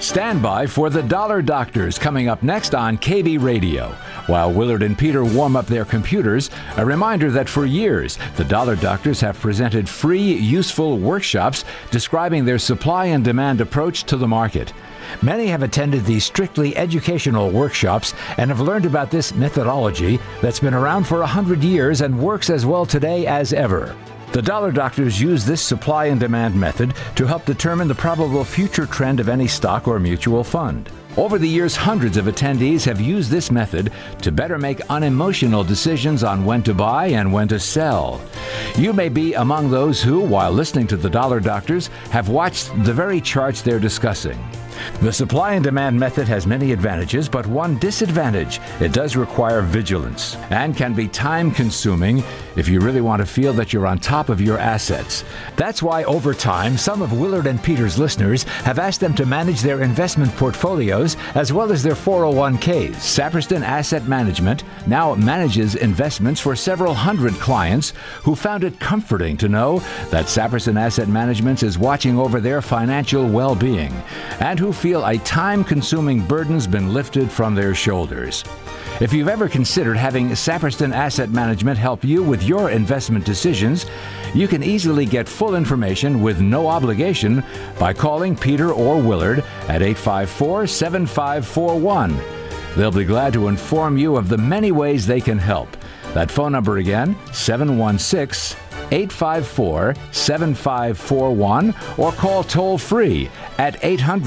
Stand by for the Dollar Doctors coming up next on KB Radio. While Willard and Peter warm up their computers, a reminder that for years, the Dollar Doctors have presented free, useful workshops describing their supply and demand approach to the market. Many have attended these strictly educational workshops and have learned about this methodology that's been around for 100 years and works as well today as ever. The Dollar Doctors use this supply and demand method to help determine the probable future trend of any stock or mutual fund. Over the years, hundreds of attendees have used this method to better make unemotional decisions on when to buy and when to sell. You may be among those who, while listening to the Dollar Doctors, have watched the very charts they're discussing. The supply and demand method has many advantages, but one disadvantage: it does require vigilance and can be time-consuming if you really want to feel that you're on top of your assets. That's why, over time, some of Willard and Peter's listeners have asked them to manage their investment portfolios as well as their 401ks. Saperston Asset Management now manages investments for several hundred clients who found it comforting to know that Saperston Asset Management is watching over their financial well-being, and who feel a time-consuming burden's been lifted from their shoulders. If you've ever considered having Saperston Asset Management help you with your investment decisions, you can easily get full information with no obligation by calling Peter or Willard at 854-7541. They'll be glad to inform you of the many ways they can help. That phone number again, 716-854-7541, or call toll-free at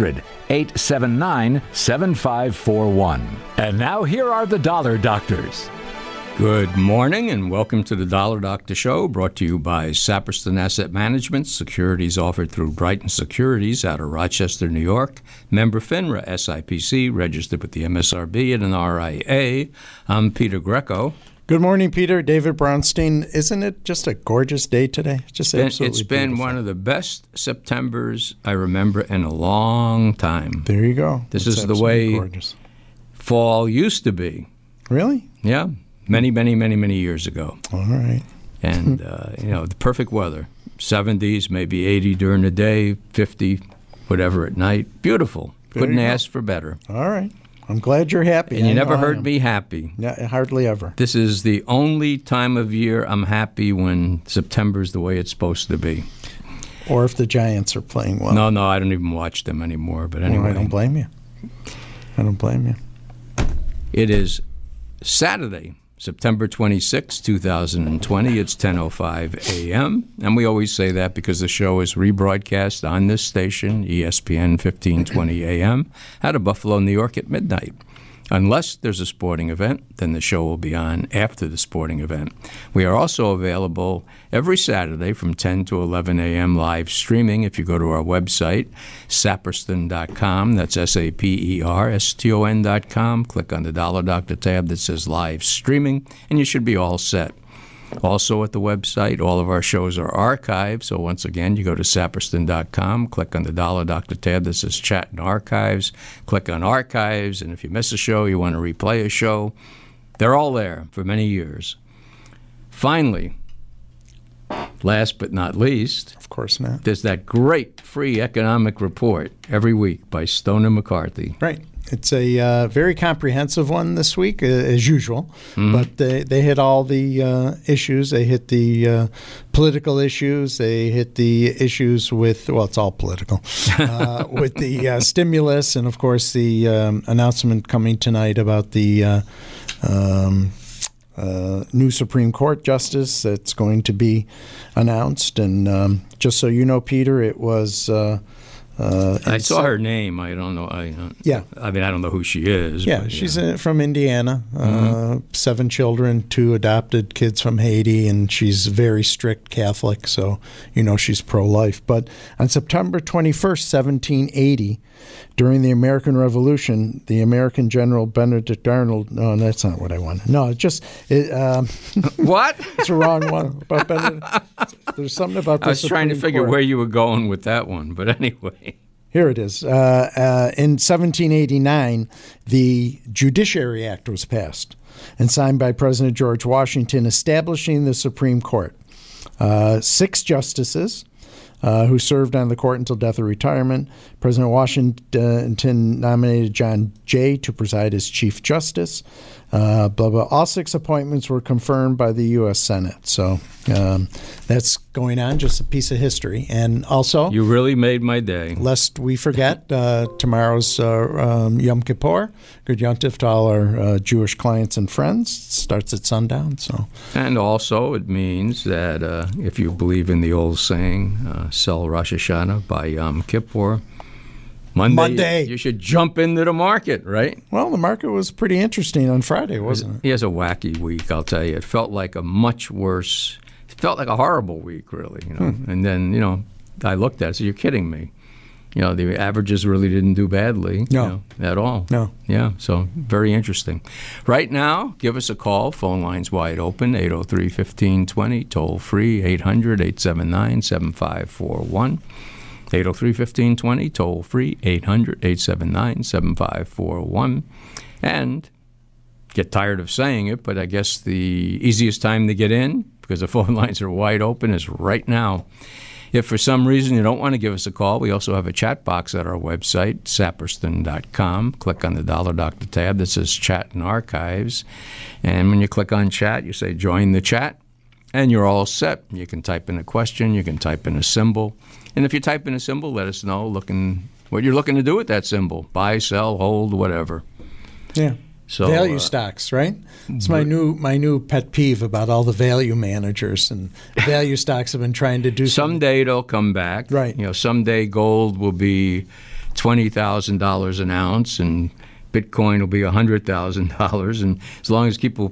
800-879-7541. And now here are the Dollar Doctors. Good morning and welcome to the Dollar Doctor Show, brought to you by Saperston Asset Management. Securities offered through Brighton Securities out of Rochester, New York. Member FINRA, SIPC, registered with the MSRB and an RIA. I'm Peter Greco. Good morning, Peter. David Brownstein. Isn't it just a gorgeous day today? Just absolutely It's been beautiful. one of the best Septembers I remember in a long time. There you go. This It's is the way gorgeous. fall used to be. Really? Yeah, many, many, many, many years ago. All right. And, the perfect weather. 70s, maybe 80 during the day, 50, whatever at night. Beautiful. There Couldn't you go. ask for better. All right. I'm glad you're happy. And you I never know I heard am. me happy. Yeah, hardly ever. This is the only time of year I'm happy when September's the way it's supposed to be. Or if the Giants are playing well. No, I don't even watch them anymore. But anyway. Well, I don't blame you. I don't blame you. It is Saturday, September 26, 2020. It's 10:05 a.m. And we always say that because the show is rebroadcast on this station, ESPN 1520 a.m., out of Buffalo, New York at midnight. Unless there's a sporting event, then the show will be on after the sporting event. We are also available every Saturday from 10 to 11 a.m. live streaming if you go to our website, saperston.com. That's SAPERSTON.com. Click on the Dollar Doctor tab that says live streaming, and you should be all set. Also at the website, all of our shows are archived. So once again, you go to saperston.com, click on the Dollar Doctor tab that says Chat and Archives, click on Archives, and if you miss a show, you want to replay a show, they're all there for many years. Finally, last but not least, Of course not. there's that great free economic report every week by Stone and McCarthy. Right. It's a very comprehensive one this week, as usual. But they hit all the issues. They hit the political issues. They hit the issues with, well, it's all political, with the stimulus and, of course, the announcement coming tonight about the new Supreme Court justice that's going to be announced. And just so you know, Peter, it was... I saw her name. I don't know. Yeah. I mean, I don't know who she is. Yeah, but, she's from Indiana, 7 children, 2 adopted kids from Haiti, and she's very strict Catholic, so you know she's pro-life. But on September 21st, 1780, during the American Revolution, the American General Benedict Arnold, no, that's not what I wanted. No, it's just, What? it's the wrong one. But there's something about the I was trying to Supreme figure Court. where you were going with that one, but anyway. Here it is. In 1789, the Judiciary Act was passed and signed by President George Washington, establishing the Supreme Court. 6 justices, who served on the court until death or retirement. President Washington nominated John Jay to preside as Chief Justice. Blah, blah. All 6 appointments were confirmed by the U.S. Senate. So that's going on, just a piece of history. And also, You really made my day. lest we forget, tomorrow's Yom Kippur. Good Yom Tov to all our Jewish clients and friends. It starts at sundown. So, And also, it means that if you believe in the old saying, sell Rosh Hashanah, buy Yom Kippur, Monday, you should jump into the market, right? well, the market was pretty interesting on Friday, wasn't it? He has a wacky week, I'll tell you. It felt like a much worse, it felt like a horrible week, really. And then, I looked at it, so you're kidding me. The averages really didn't do badly at all. No. Yeah, so very interesting. Right now, give us a call. Phone line's wide open, 803-1520, toll free, 800-879-7541. 803-1520, toll free, 800-879-7541. And get tired of saying it, but I guess the easiest time to get in, because the phone lines are wide open, is right now. If for some reason you don't want to give us a call, we also have a chat box at our website, saperston.com. Click on the Dollar Doctor tab that says Chat and Archives. And when you click on Chat, you say Join the Chat, and you're all set. You can type in a question. You can type in a symbol. And if you type in a symbol, let us know what you're looking to do with that symbol. Buy, sell, hold, whatever. Yeah. So, value stocks, right? It's my new pet peeve about all the value managers, and value stocks have been trying to do someday they'll come back. Right. Someday gold will be $20,000 an ounce, and Bitcoin will be $100,000. And as long as people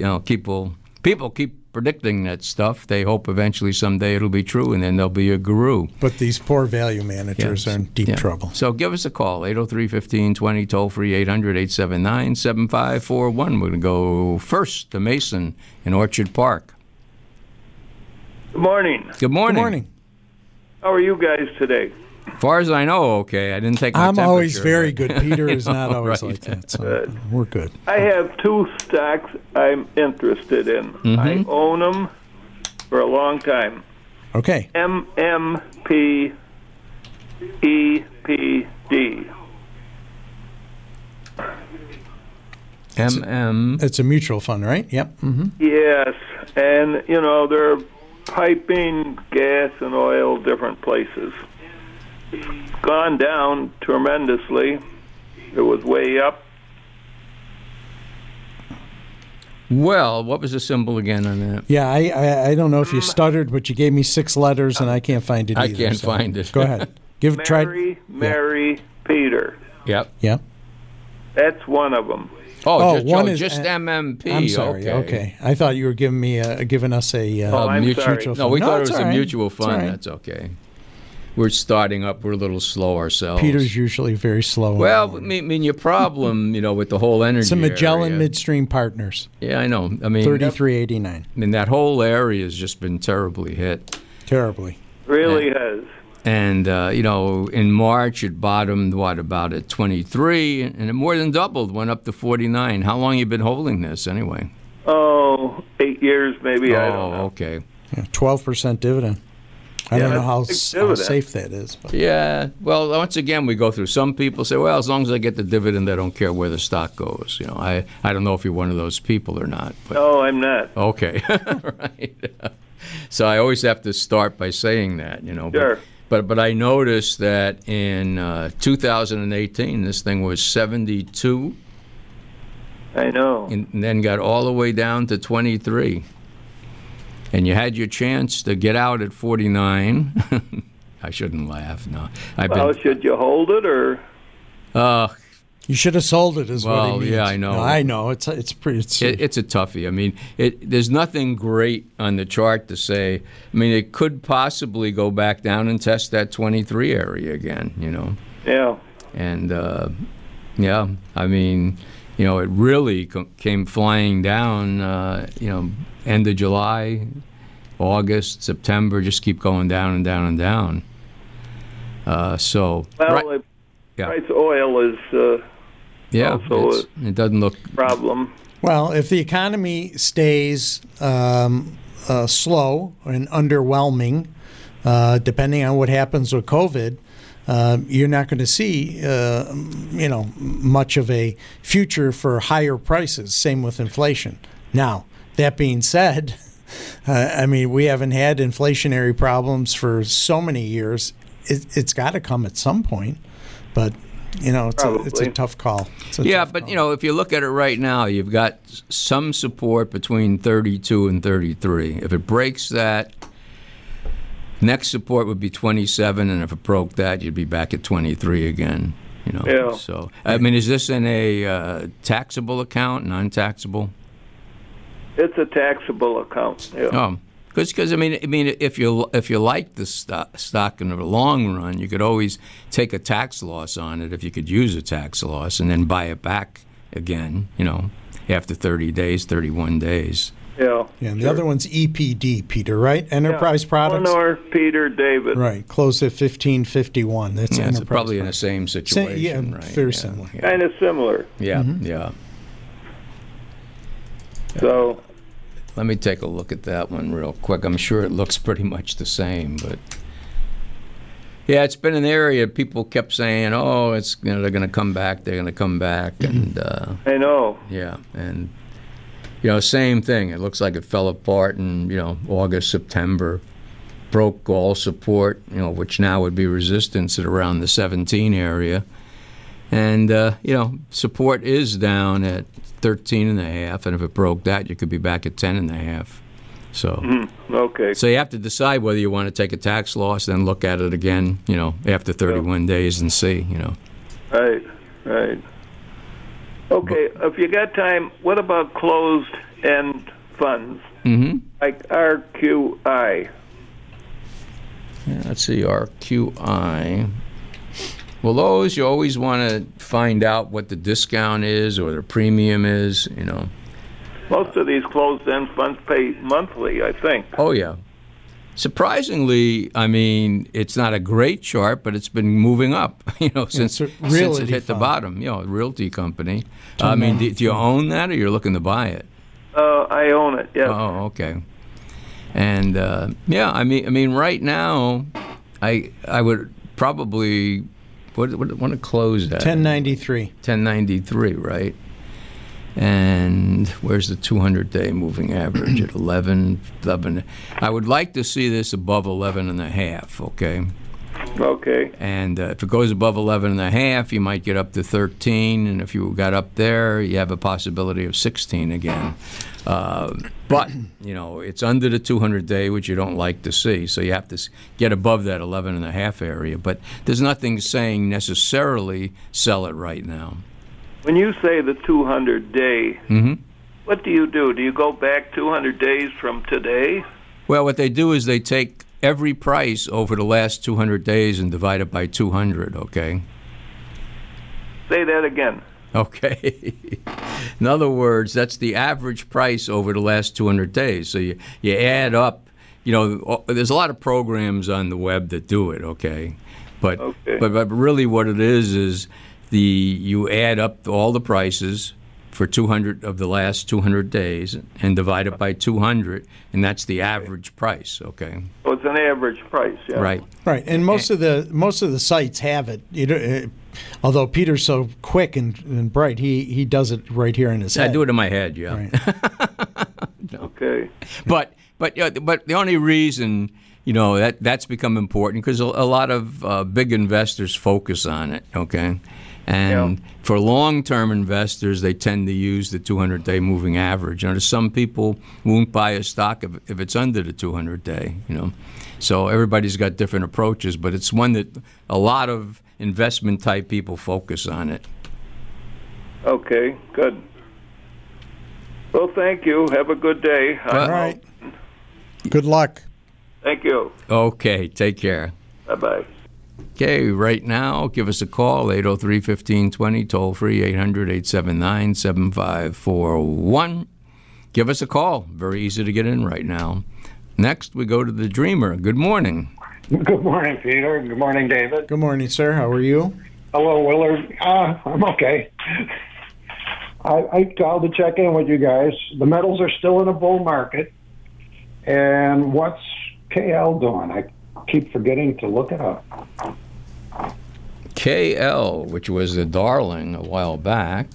keep predicting that stuff, they hope eventually someday it'll be true, and then there'll be a guru. But these poor value managers are in deep trouble. So give us a call, 803-1520, toll-free, 800-879-7541. We're going to go first to Mason in Orchard Park. Good morning. Good morning. Good morning. How are you guys today? As far as I know, okay. I didn't take my I'm temperature. always very good. Peter is not always right. like that. So we're good. I have 2 stocks I'm interested in. Mm-hmm. I own them for a long time. Okay. MMP EPD. It's a mutual fund, right? Yep. Mm-hmm. Yes, and they're piping gas and oil different places. It's gone down tremendously. It was way up. Well, what was the symbol again on that? Yeah, I don't know if you stuttered, but you gave me 6 letters, and I can't find it either. I can't find it. Go ahead. Mary Peter. Yep. Yeah. That's one of them. Just MMP. I'm sorry. Okay. I thought you were giving us a I'm mutual sorry. fund. No, we thought it was all a right. mutual It's fund. all right. That's okay. We're starting up. We're a little slow ourselves. Peter's usually very slow. Well, I mean, your problem, with the whole energy. It's a Magellan area. Midstream Partners. Yeah, I know. I mean, 3389. I mean, that whole area has just been terribly hit. Terribly. Really has. And, in March it bottomed, about at 23, and it more than doubled, went up to 49. How long have you been holding this anyway? 8 years maybe. I don't know. Okay. Yeah, 12% dividend. I don't know how that's a big dividend. safe that is. But. Yeah. Well, once again, we go through. Some people say, well, as long as I get the dividend, I don't care where the stock goes. I don't know if you're one of those people or not. But, No, I'm not. okay. Right. So I always have to start by saying that, Sure. But I noticed that in 2018, this thing was 72, I know. and then got all the way down to 23. And you had your chance to get out at 49. I shouldn't laugh. No, Should you hold it or? You should have sold it, is what he means. Yeah, I know. No, I know. It's pretty. It's a toughie. I mean, there's nothing great on the chart to say. I mean, it could possibly go back down and test that 23 area again. Yeah. And I mean, it really came flying down. End of July, August, September, just keep going down and down and down. Price of oil is also it doesn't look a problem. Well, if the economy stays slow and underwhelming, depending on what happens with COVID, you're not going to see, much of a future for higher prices. Same with inflation. Now, that being said, we haven't had inflationary problems for so many years. It's got to come at some point, but it's a tough call. But if you look at it right now, you've got some support between 32 and 33. If it breaks that, next support would be 27, and if it broke that, you'd be back at 23 again. Yeah. So, is this in a taxable account, non-taxable? It's a taxable account. Yeah. Oh, because if you like the stock in the long run, you could always take a tax loss on it if you could use a tax loss, and then buy it back again. After 30 days, 31 days. Yeah. And the other one's EPD, Peter, right? Enterprise Products. Lenore Peter David. Right. Closed at 1551. That's Enterprise. It's probably in the same situation. Right? Very similar. Yeah. Kind of similar. Yeah. Mm-hmm. Yeah. So. Let me take a look at that one real quick. I'm sure it looks pretty much the same, but yeah, it's been an area people kept saying, "Oh, it's they're going to come back. They're going to come back," and I know. Yeah, and same thing. It looks like it fell apart in August, September, broke all support, which now would be resistance at around the 17 area, and support is down at 13.5, and if it broke that, you could be back at 10.5. So, okay. So you have to decide whether you want to take a tax loss, then look at it again, after 31 days and see, Right. Okay, if you got time, what about closed-end funds? Mm-hmm. Like RQI? Yeah, let's see, RQI. Well, those you always want to find out what the discount is or the premium is, Most of these closed-end funds pay monthly, I think. Oh, yeah. Surprisingly, it's not a great chart, but it's been moving up, since it hit the bottom. Realty company. Do you own that, or you're looking to buy it? I own it, yes. Oh, okay. And, right now, I would probably... What want to close at? 1093. 1093, right? And where's the 200-day moving average at 11? I would like to see this above 11.5. Okay. Okay. And if it goes above 11.5, you might get up to 13, and if you got up there, you have a possibility of 16 again. But it's under the 200-day, which you don't like to see, so you have to get above that 11.5 area. But there's nothing saying necessarily sell it right now. When you say the 200-day, what do? Do you go back 200 days from today? Well, what they do is they take every price over the last 200 days and divide it by 200, okay? Say that again. Okay. In other words, that's the average price over the last 200 days. So you add up, there's a lot of programs on the web that do it, okay? But really what it is you add up all the prices for 200 of the last 200 days and divide it by 200, and that's the average price, okay? So it's an average price, yeah. Right. Right, and most of the sites have it. Although Peter's so quick and bright, he does it right here in his head. I do it in my head, yeah. Right. No. Okay. But the only reason that's become important because a lot of big investors focus on it, okay? And for long-term investors, they tend to use the 200-day moving average. Some people won't buy a stock if it's under the 200-day, So everybody's got different approaches, but it's one that a lot of investment-type people focus on it. Okay, good. Well, thank you. Have a good day. All right. Good luck. Thank you. Okay, take care. Bye-bye. Okay, right now, give us a call, 803-1520, toll-free, 800-879-7541. Give us a call. Very easy to get in right now. Next, we go to the Dreamer. Good morning. Good morning, Peter. Good morning, David. Good morning, sir. How are you? Hello, Willard. I'm okay. I called to check in with you guys. The metals are still in a bull market. And what's KL doing? keep forgetting to look it up. KL, which was a darling a while back.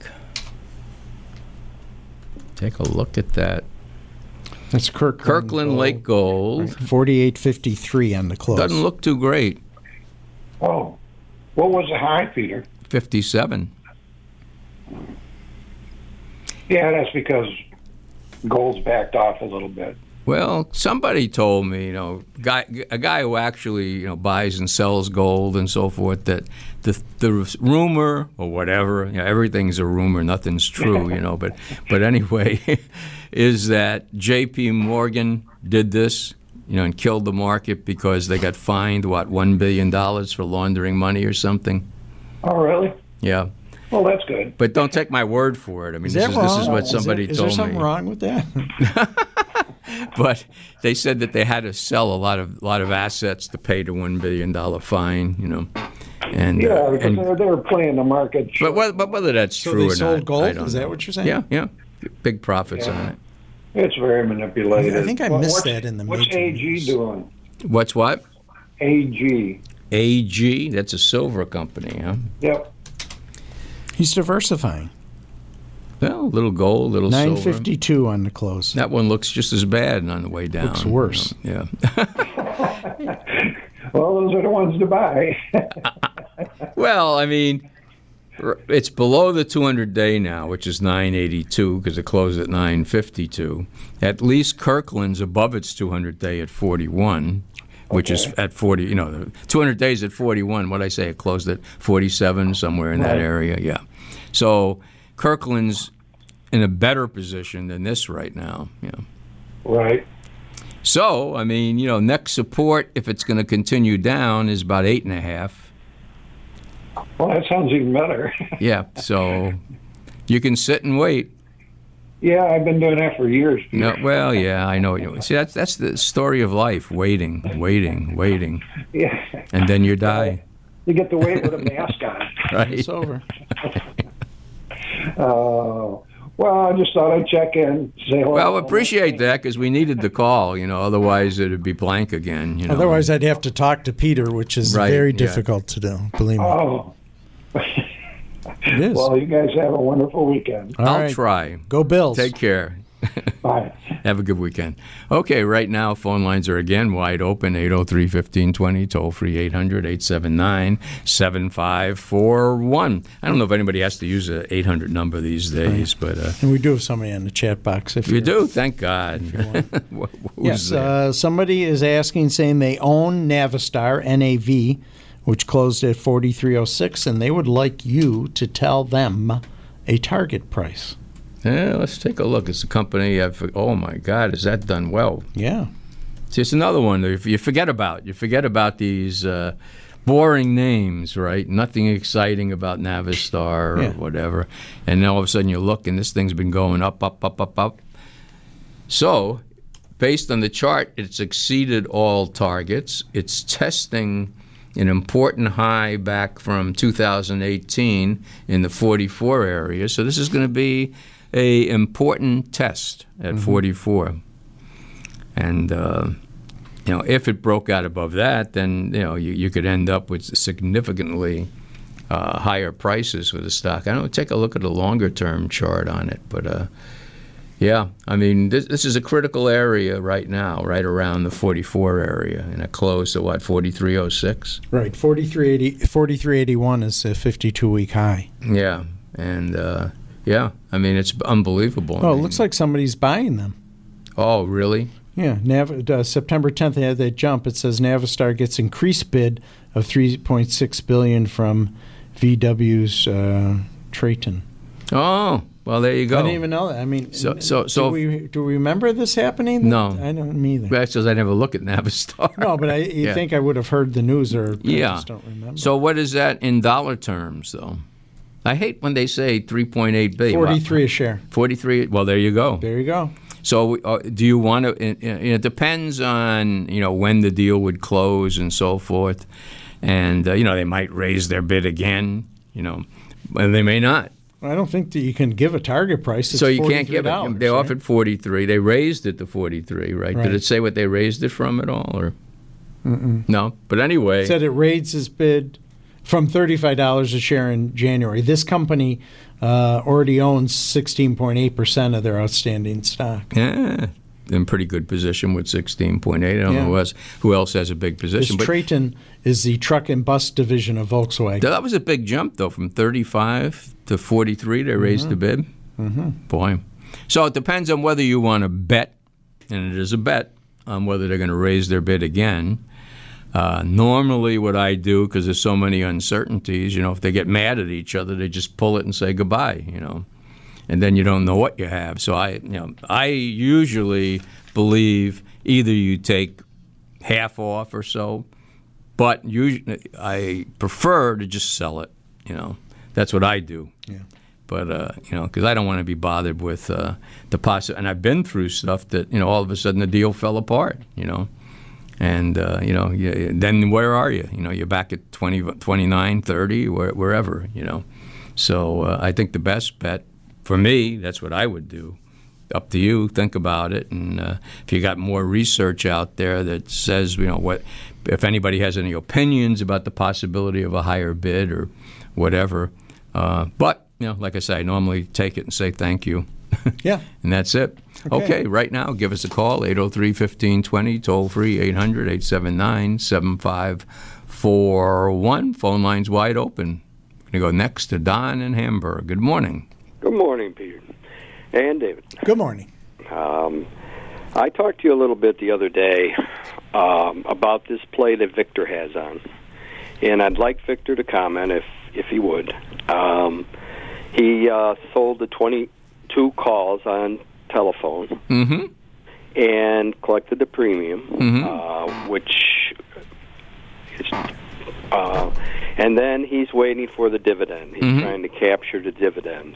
Take a look at that. That's Kirkland Lake Gold. Right. 48.53 on the close. Doesn't look too great. Oh, what was the high, Peter? 57. Yeah, that's because gold's backed off a little bit. Well, somebody told me, a guy who actually, buys and sells gold and so forth, that the rumor or whatever, everything's a rumor, nothing's true, but anyway, is that J.P. Morgan did this, and killed the market because they got fined, $1 billion for laundering money or something. Oh, really? Yeah. Well, that's good. But don't take my word for it. I mean, this is what somebody told me. Is there something wrong with that? But they said that they had to sell a lot of assets to pay the $1 billion fine, And because they're playing the market. But whether that's true or not, sold gold? I don't Is know. that what you're saying? Yeah, big profits on it. It's very manipulated. I think I missed that in the What's major AG news. doing? What's what? AG. AG. That's a silver company, huh? Yep. He's diversifying. Well, a little gold, little silver. 9.52 on the close. That one looks just as bad on the way down. Looks worse. Yeah. Well, those are the ones to buy. Well, I mean, it's below the 200-day now, which is 982 because it closed at 952. At least Kirkland's above its 200-day at 41, which is at 40. The 200 days at 41. What I say? It closed at 47, somewhere in that area. Yeah. So Kirkland's in a better position than this right now. Yeah. Right. So, I mean, next support, if it's going to continue down, is about 8.5. Well, that sounds even better. Yeah, so you can sit and wait. Yeah, I've been doing that for years. No, well, yeah, I know. See, that's the story of life: waiting, Yeah. and then you die. You get to wait with a mask on. Right. It's over. Well, I just thought I'd check in. Say hello. Well, appreciate that because we needed the call. Otherwise it'd be blank again. Otherwise, I'd have to talk to Peter, which is Right, very yeah. difficult to do. Believe me. Oh. It is. Well, you guys have a wonderful weekend. All I'll right. try. Go Bills. Take care. Bye. Have a good weekend. Okay, right now, phone lines are again wide open, 803-1520, toll-free 800-879-7541. I don't know if anybody has to use an 800 number these days, but... And we do have somebody in the chat box. If you do? Thank God. Yes, somebody is asking, saying they own Navistar, NAV, which closed at 43.06, and they would like you to tell them a target price. Yeah, let's take a look. It's a company. Oh my God, is that done well? Yeah. See, it's another one that you forget about. You forget about these boring names, right? Nothing exciting about Navistar or whatever. And then all of a sudden you look, and this thing's been going up. So, based on the chart, it's exceeded all targets. It's testing an important high back from 2018 in the 44 area. So this is going to be a important test at 44. And, if it broke out above that, then, you could end up with significantly higher prices for the stock. I don't know, take a look at a longer-term chart on it. But, yeah, I mean, this is a critical area right now, right around the 44 area. And it closed at, 43.06? Right, 43.81 is a 52-week high. Yeah, and... yeah, I mean, it's unbelievable. Oh, it looks like somebody's buying them. Oh, really? Yeah, September 10th, they had that jump. It says Navistar gets increased bid of $3.6 billion from VW's Traton. Oh, well, there you go. I didn't even know that. I mean, so do we remember this happening? No. I don't either. That's because I never look at Navistar. No, but you think I would have heard the news, or I just don't remember. So what is that in dollar terms, though? I hate when they say $3.8 billion. 43 a share. 43. Well, there you go. There you go. So, do you want to? It depends on when the deal would close and so forth, and they might raise their bid again. And they may not. I don't think that you can give a target price. It's so you can't give it. They right? offered 43. They raised it to 43, right? Did it say what they raised it from at all, or? No, but anyway. Said it raised his bid from $35 a share in January. This company already owns 16.8% of their outstanding stock. Yeah, in pretty good position with 16.8. I don't know who else has a big position. But Traton is the truck and bus division of Volkswagen. That was a big jump, though, from 35 to 43. They raised the bid. Boy. So it depends on whether you want to bet, and it is a bet, on whether they're going to raise their bid again. Normally what I do, because there's so many uncertainties, if they get mad at each other, they just pull it and say goodbye, and then you don't know what you have. So I usually believe either you take half off or so, but usually I prefer to just sell it. That's what I do. Yeah. But because I don't want to be bothered with the possibility. And I've been through stuff that all of a sudden the deal fell apart. And then where are you? You're back at 20, 29, 30, wherever. So I think the best bet for me, that's what I would do. Up to you. Think about it, and if you got more research out there that says, what, if anybody has any opinions about the possibility of a higher bid or whatever. But like I say, I normally take it and say thank you. Yeah, and that's it. Okay, right now, give us a call, 803-1520, toll-free, 800-879-7541. Phone line's wide open. We're going to go next to Don in Hamburg. Good morning. Good morning, Peter. And David. Good morning. I talked to you a little bit the other day about this play that Victor has on. And I'd like Victor to comment, if he would. He sold the 22 calls on telephone and collected the premium, which is, and then he's waiting for the dividend. He's trying to capture the dividend.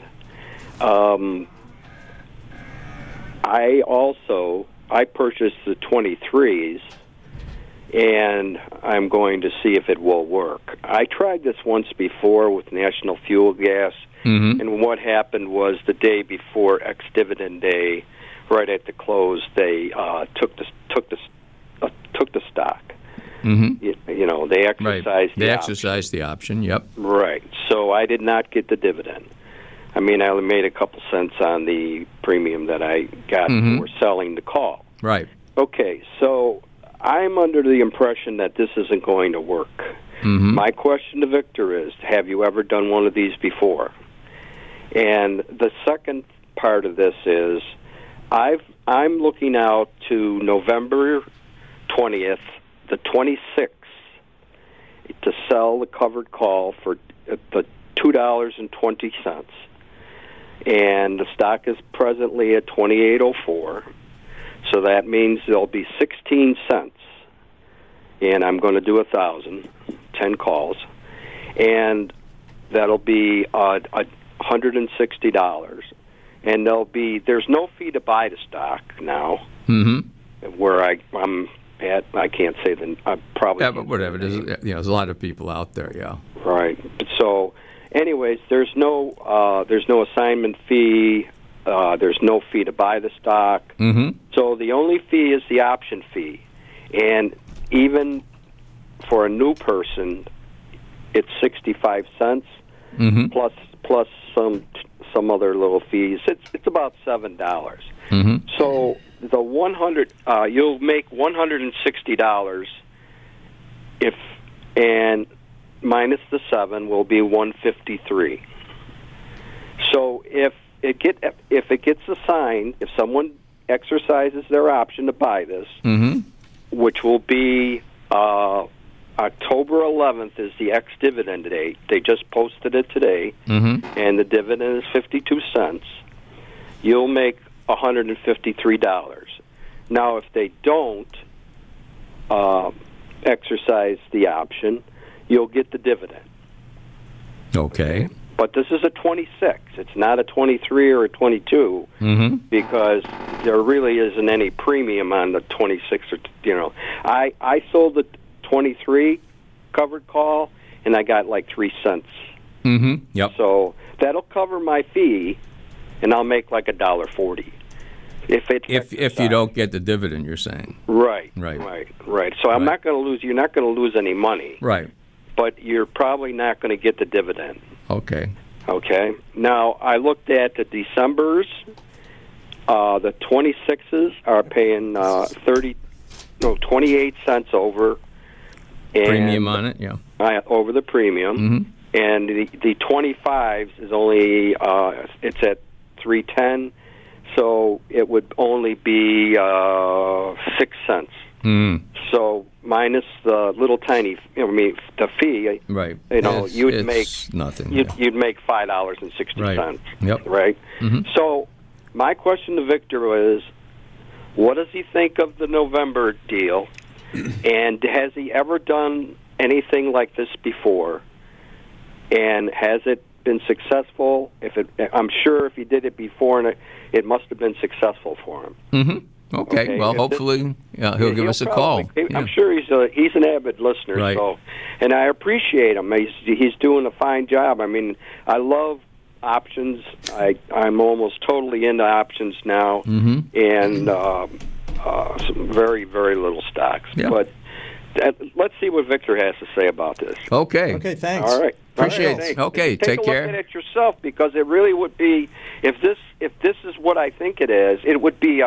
I purchased the 23s, and I'm going to see if it will work. I tried this once before with National Fuel Gas, and what happened was the day before ex-dividend day, right at the close, they took the stock. They exercised the option. They exercised the option, yep. Right. So I did not get the dividend. I mean, I only made a couple cents on the premium that I got for selling the call. Right. Okay, so I'm under the impression that this isn't going to work. My question to Victor is, have you ever done one of these before? And the second part of this is, I'm looking out to November 20th, the 26th, to sell the covered call for the $2.20. And the stock is presently at $28.04, so that means there'll be 16 cents. And I'm going to do 1,000, 10 calls, and that'll be $160. And there's no fee to buy the stock now. Where I'm at, I can't say I probably. Yeah, but whatever. There's a lot of people out there. Yeah. Right. So. Anyways, there's no assignment fee. There's no fee to buy the stock. So the only fee is the option fee, and even for a new person, it's 65 cents plus some other little fees. It's about $7. So the 100 you'll make $160 and minus the 7 will be 153. So if it gets assigned, if someone exercises their option to buy this, which will be October 11th is the ex-dividend date. They just posted it today, and the dividend is 52 cents. You'll make $153. Now, if they don't exercise the option, you'll get the dividend. Okay. But this is a 26. It's not a 23 or a 22 because there really isn't any premium on the 26. I sold the 23 covered call, and I got like 3 cents. Yep. So that'll cover my fee, and I'll make like $1.40. If you don't get the dividend, you're saying. Right. So I'm Right. not going to lose. You're not going to lose any money. Right. But you're probably not going to get the dividend. Okay. Okay. Now I looked at the Decembers. The 26s are paying 28 cents over. And Premium on it, yeah. Over the premium. Mm-hmm. And the 25s is only it's at 3.10, so it would only be 6 cents. Mm. So minus the little tiny, the fee, Right. you'd make nothing. You'd make $5.60. Right. Yep. Right. Mm-hmm. So my question to Victor is, what does he think of the November deal, and has he ever done anything like this before? And has it been successful? I'm sure if he did it before, and it must have been successful for him. Mm-hmm. Okay. Well, hopefully he'll give us a call. I'm sure he's an avid listener. Right. So, and I appreciate him. He's doing a fine job. I mean, I love options. I'm almost totally into options now, and some very, very little stocks. Yeah. But let's see what Victor has to say about this. Okay. Okay, thanks. All right. Appreciate Thanks. it. Okay, take Take a care. look at it yourself, because it really would be, if this is what I think it is, it would be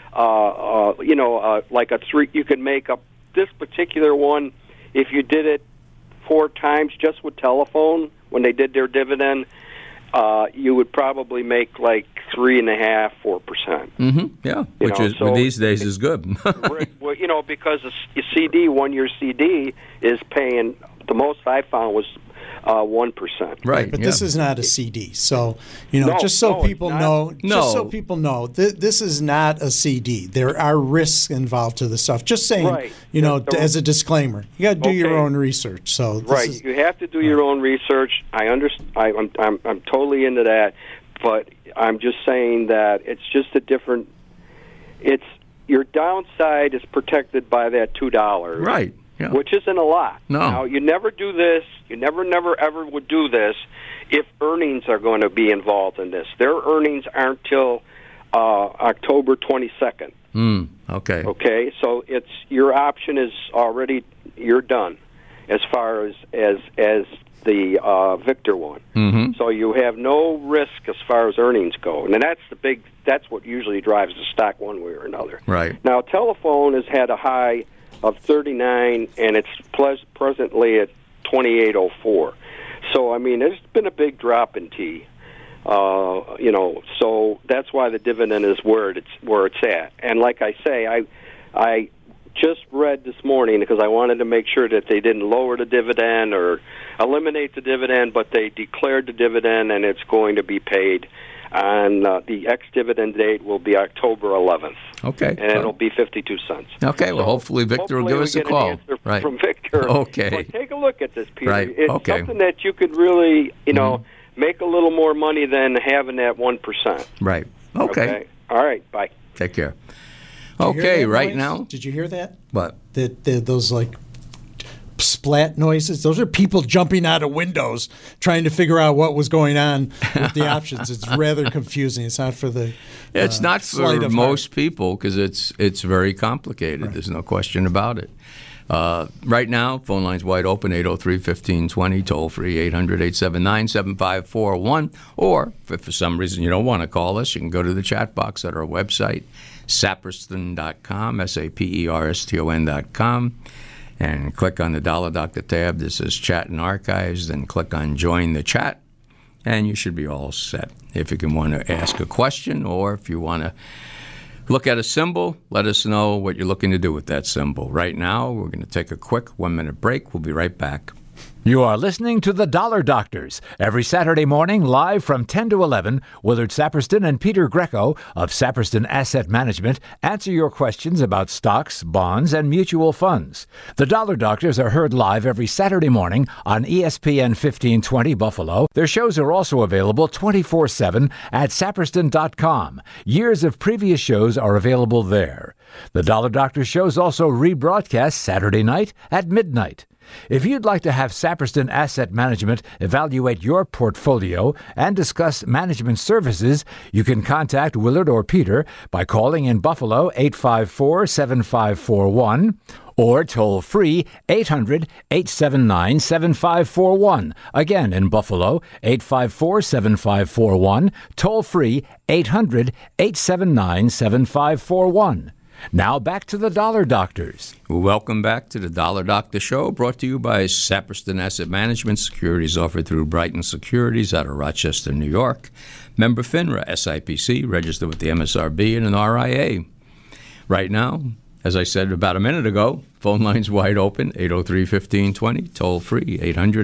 like a three. You could make up this particular one if you did it 4 times just with telephone when they did their dividend. You would probably make like 3.5%, 4%. Mm-hmm. Yeah, which is these days is good. Well, because a CD, 1-year CD, is paying, the most I found was 1%. Right. But yeah. this is not a CD. So, No, just so no, it's people not. know, No. just so people know, this is not a CD. There are risks involved to the stuff. Just saying, Right. as a disclaimer, you got to do your Okay. own research. So, this is, You have to do your own research. I understand. I'm totally into that, but I'm just saying that it's just a different. It's your downside is protected by that $2, Right. Yeah. which isn't a lot. No. Now, you never do this. You never, ever would do this if earnings are going to be involved in this. Their earnings aren't till October 22nd. Okay. Okay, so it's your option is already, you're done as far as the Victor one. Mm-hmm. So you have no risk as far as earnings go, and that's what usually drives the stock one way or another. Right. Now, Telephone has had a high of 39, and it's presently at 28.04. So I mean, there's been a big drop in T. So that's why the dividend is where it's at. And like I say, I just read this morning, because I wanted to make sure that they didn't lower the dividend or eliminate the dividend, but they declared the dividend, and it's going to be paid on the ex-dividend date will be October 11th. Okay. And it'll be 52 cents. Okay, well, hopefully Victor will give us a call. An answer Right. from Victor. Okay. But take a look at this, Peter. Right. It's Okay. something that you could really, make a little more money than having that 1%. Right. Okay. All right. Bye. Take care. Did you hear Okay, that right noise? now. Did you hear that? What? Those like splat noises. Those are people jumping out of windows trying to figure out what was going on with the options. It's rather confusing. It's not for the. It's not sleight for of most people, because it's very complicated. Right. There's no question about it. Right now, phone line's wide open, 803-1520, toll-free, 800-879-7541. Or, if for some reason you don't want to call us, you can go to the chat box at our website, saperston.com, saperston.com, and click on the Dollar Doctor tab. This is Chat and Archives. Then click on Join the Chat, and you should be all set. If you can want to ask a question, or if you want to look at a symbol, let us know what you're looking to do with that symbol. Right now, we're going to take a quick 1-minute break. We'll be right back. You are listening to The Dollar Doctors, every Saturday morning live from 10 to 11. Willard Saperston and Peter Greco of Saperston Asset Management answer your questions about stocks, bonds, and mutual funds. The Dollar Doctors are heard live every Saturday morning on ESPN 1520 Buffalo. Their shows are also available 24/7 at saperston.com. Years of previous shows are available there. The Dollar Doctor shows also rebroadcast Saturday night at midnight. If you'd like to have Saperston Asset Management evaluate your portfolio and discuss management services, you can contact Willard or Peter by calling in Buffalo 854-7541 or toll free 800-879-7541. Again, in Buffalo, 854-7541, toll free 800-879-7541. Now back to the Dollar Doctors. Welcome back to the Dollar Doctor Show, brought to you by Saperston Asset Management. Securities offered through Brighton Securities out of Rochester, New York. Member FINRA, SIPC, registered with the MSRB and an RIA. Right now, as I said about a minute ago, phone lines wide open, 803-1520, toll free,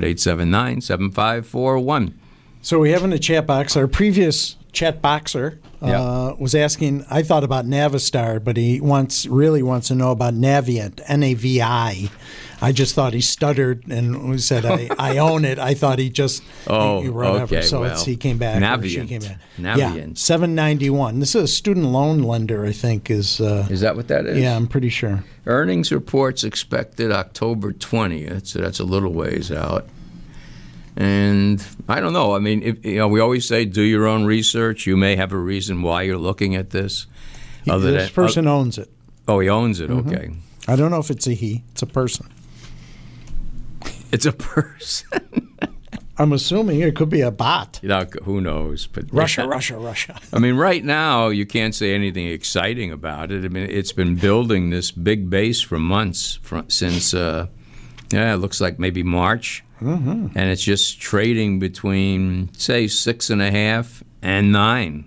800-879-7541. So we have in the chat box, our previous chat boxer was asking, I thought about Navistar, but he really wants to know about Navient, N-A-V-I. I just thought he stuttered and said, I own it. I thought he just he wrote okay. So well, he came back. Navient. She came back. Navient. Yeah, 791. This is a student loan lender, I think. Is that what that is? Yeah, I'm pretty sure. Earnings reports expected October 20th, so that's a little ways out. And I don't know. I mean, we always say do your own research. You may have a reason why you're looking at this. This person owns it. Oh, he owns it. Mm-hmm. Okay. I don't know if it's a he. It's a person. It's a person. I'm assuming it could be a bot. Who knows? But Russia. I mean, right now you can't say anything exciting about it. I mean, it's been building this big base for months since. It looks like maybe March. Mm-hmm. And it's just trading between, say, 6.5 and 9.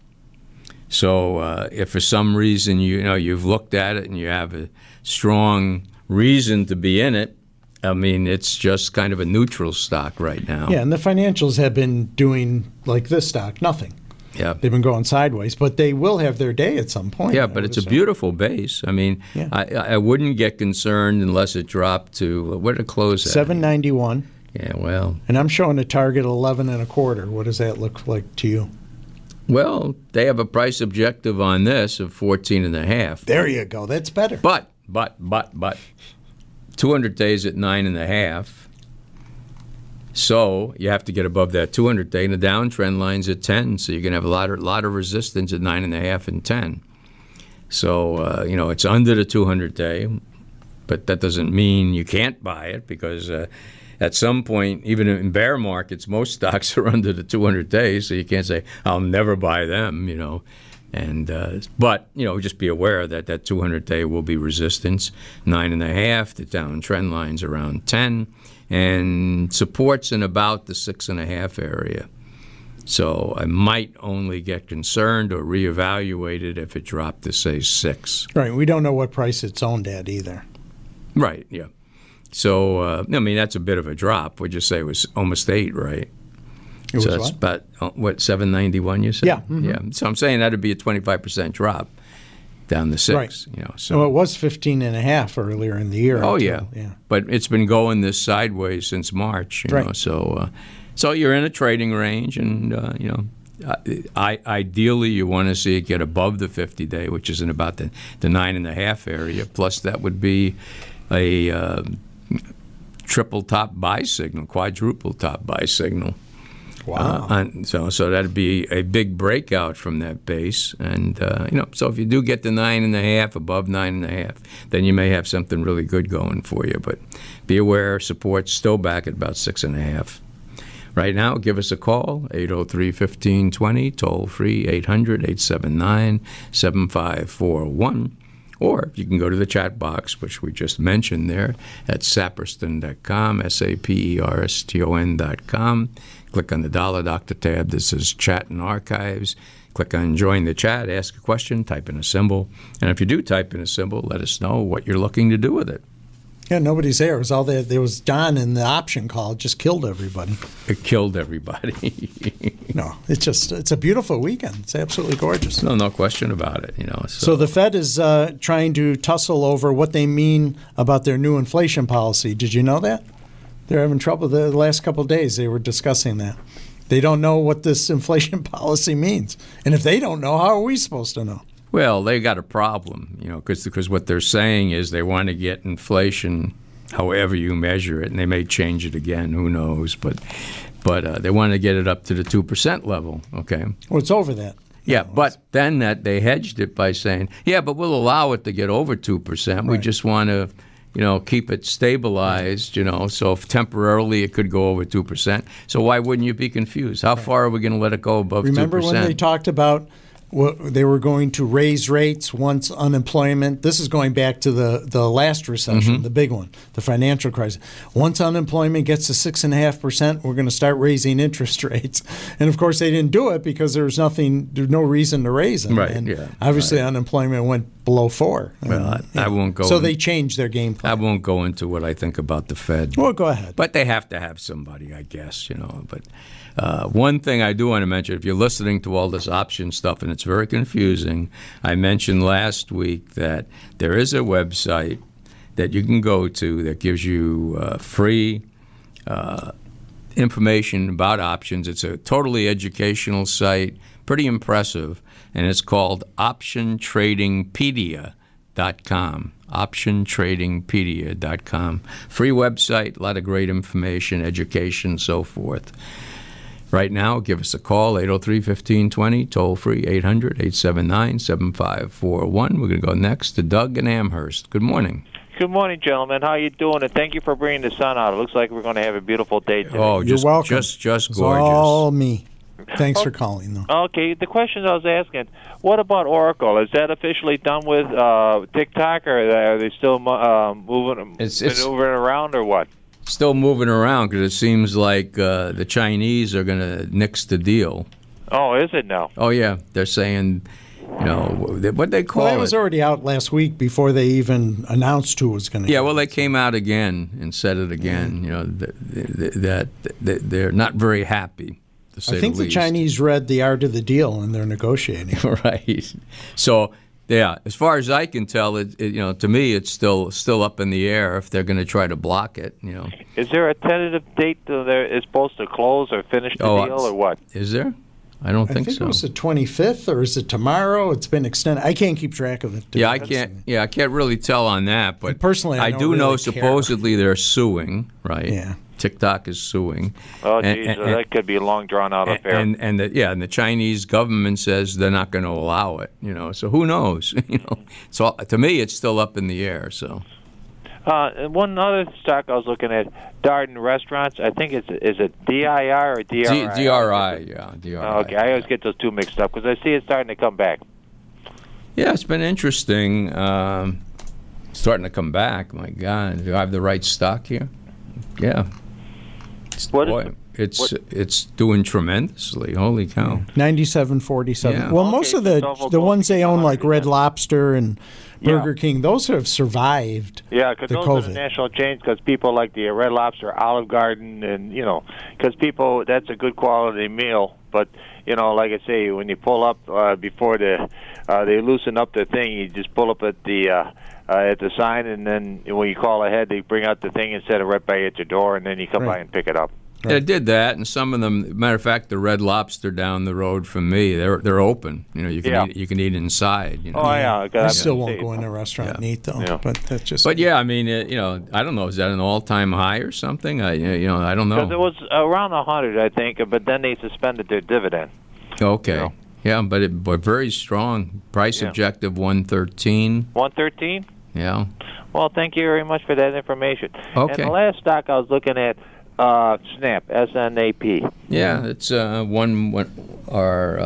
So if for some reason you've looked at it and you have a strong reason to be in it, I mean, it's just kind of a neutral stock right now. Yeah, and the financials have been doing, like this stock, nothing. Yeah. They've been going sideways, but they will have their day at some point. Yeah, but it's a beautiful base. I mean, yeah. I wouldn't get concerned unless it dropped to, where did it close at? 791. Yeah, well. And I'm showing a target 11.25. What does that look like to you? Well, they have a price objective on this of 14.5. There you go. That's better. But 200 days at 9.5. So you have to get above that 200-day, and the downtrend line's at 10. So you're going to have a lot of resistance at 9.5 and 10. So it's under the 200-day, but that doesn't mean you can't buy it because at some point, even in bear markets, most stocks are under the 200 days. So you can't say I'll never buy them. And but just be aware that 200-day will be resistance 9.5. The downtrend line's around 10. And supports in about the 6.5 area. So I might only get concerned or reevaluate it if it dropped to, say, 6. Right. We don't know what price it's owned at either. Right, yeah. So, I mean, that's a bit of a drop. We'd just say it was almost 8, right? It was that's what? About, 791 you said? Yeah. Mm-hmm. Yeah. So I'm saying that would be a 25% drop down to 6. Right. So well, it was 15.5 earlier in the year. Oh, yeah. But it's been going this sideways since March. You know, so you're in a trading range, and ideally you want to see it get above the 50-day, which is in about the 9.5 area. Plus, that would be a triple top buy signal, quadruple top buy signal. Wow. So that'd be a big breakout from that base. And, so if you do get to 9.5, above 9.5, then you may have something really good going for you. But be aware, support's still back at about 6.5. Right now, give us a call, 803-1520, toll free, 800-879-7541. Or you can go to the chat box, which we just mentioned there, at saperston.com, saperston.com. Click on the Dollar Doctor tab that says Chat and Archives. Click on Join the Chat, ask a question, type in a symbol. And if you do type in a symbol, let us know what you're looking to do with it. Yeah, nobody's there. It was all there was Don in the option call. It just killed everybody. It killed everybody. No, it's a beautiful weekend. It's absolutely gorgeous. No question about it. So the Fed is trying to tussle over what they mean about their new inflation policy. Did you know that? They're having trouble. The last couple of days they were discussing that. They don't know what this inflation policy means. And if they don't know, how are we supposed to know? Well, they got a problem, because what they're saying is they want to get inflation however you measure it, and they may change it again. Who knows? But they want to get it up to the 2% level. Okay. Well, it's over that. Yeah, but then that they hedged it by saying, yeah, but we'll allow it to get over 2%. We just want to, keep it stabilized, so if temporarily it could go over 2%. So why wouldn't you be confused? How far are we going to let it go above 2%? Remember when they talked about they were going to raise rates once unemployment. This is going back to the last recession, the big one, the financial crisis. Once unemployment gets to 6.5%, we're going to start raising interest rates. And of course, they didn't do it because there's no reason to raise them. Right. And obviously, unemployment went below 4. Well, I won't go. So they changed their game plan. I won't go into what I think about the Fed. Well, go ahead. But they have to have somebody, I guess. But one thing I do want to mention, if you're listening to all this option stuff and it's very confusing, I mentioned last week that there is a website that you can go to that gives you free information about options. It's a totally educational site, pretty impressive, and it's called OptionTradingpedia.com. OptionTradingpedia.com. Free website, a lot of great information, education, so forth. Right now, give us a call, 803-1520, toll-free, 800-879-7541. We're going to go next to Doug in Amherst. Good morning. Good morning, gentlemen. How you doing? And thank you for bringing the sun out. It looks like we're going to have a beautiful day today. Oh, You're welcome. Just gorgeous. It's all me. Thanks for calling, though. Okay, the question I was asking, what about Oracle? Is that officially done with TikTok, or are they still maneuvering around, or what? Still moving around because it seems like the Chinese are going to nix the deal. Oh, is it now? Oh, yeah. They're saying, what they call it. Well, it was already out last week before they even announced who was going to. Yeah, well, they came out again and said it again, that they're not very happy, to say the least. I think the Chinese read the art of the deal and they're negotiating. Right. So, yeah, as far as I can tell, to me, it's still up in the air if they're going to try to block it. Is there a tentative date that they're supposed to close or finish the deal, or what? Is there? I don't think so. I think it was the 25th, or is it tomorrow? It's been extended. I can't keep track of it. Yeah, I can't. Yeah, I can't really tell on that. But personally, I do really know care. supposedly they're suing, right? Yeah. TikTok is suing. Oh, geez, that could be a long, drawn-out affair. And the Chinese government says they're not going to allow it. So who knows? So to me, it's still up in the air. So. One other stock I was looking at, Darden Restaurants. I think is it DIR or DRI? DRI, yeah, DRI. Okay, I always get those two mixed up because I see it starting to come back. Yeah, it's been interesting. Starting to come back. My God, do I have the right stock here? Yeah. It's doing tremendously. Holy cow! 97.47. Yeah. Well, most of the ones they own, like Red Lobster and Burger King, those have survived. Yeah, because those COVID. are the national chains. Because people like the Red Lobster, Olive Garden, and because people, that's a good quality meal. But like I say, when you pull up before they loosen up the thing, you just pull up at the sign, and then when you call ahead, they bring out the thing and set it right by at your door, and then you come by and pick it up. Right. It did that, and some of them. Matter of fact, the Red Lobster down the road from me, they're open. You can eat inside. Oh yeah, I still won't go in a restaurant and eat though. Yeah. But that's just. But yeah, I mean, I don't know. Is that an all-time high or something? I don't know. Because it was around 100, I think, but then they suspended their dividend. Okay. Yeah, but very strong. Price objective 113. 113. Yeah. Well, thank you very much for that information. Okay. And the last stock I was looking at. SNAP, S-N-A-P. Yeah, it's our